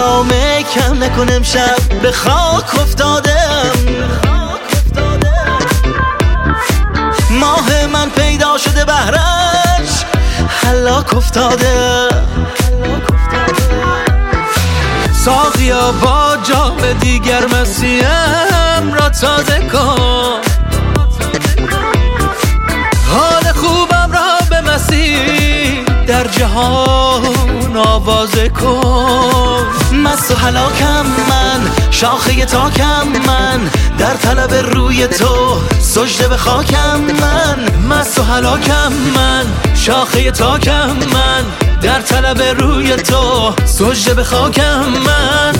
جامه کم نکنم شب به خاک افتادم. ماه من پیدا شده بهرش هلاک افتاده. ساقیا با جام دیگر مسیحم را تازه کن، حال خوبم را به مسیح در جهان آوازه کن. مست و هلاکم من، شاخه تاکم من، در طلب روی تو سجده به خاکم من. مست و هلاکم من، شاخه تاکم من، در طلب روی تو سجده به خاکم من.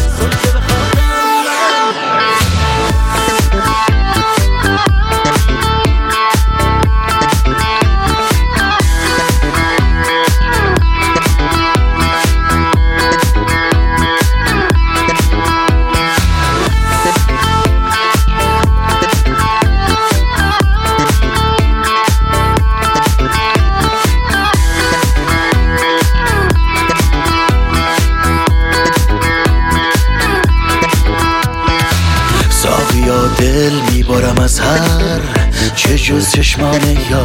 ساقیا دل میبارم از هر چه جز چشمان یا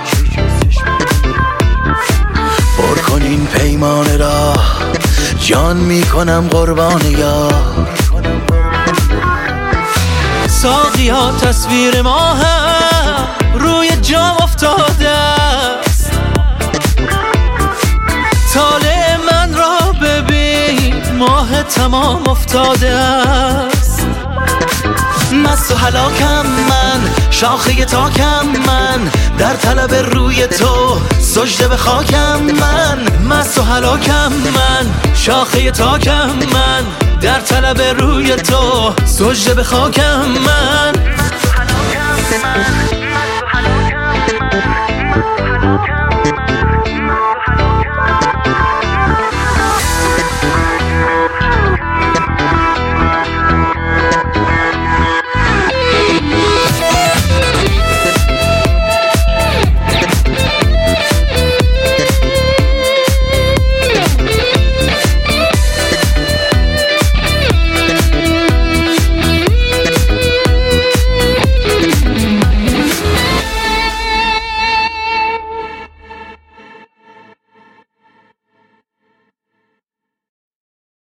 پر کن این پیمان را جان میکنم قربان یا. ساقیا تصویر ما هم روی جام افتاده است، طالع من را ببین ماه تمام افتاده است. مست و هلاکم من، شاخه تاکم من، در طلب روی تو سجده به خاکم من. مست و هلاکم من، شاخه تاکم من، در طلب روی تو سجده به خاکم من.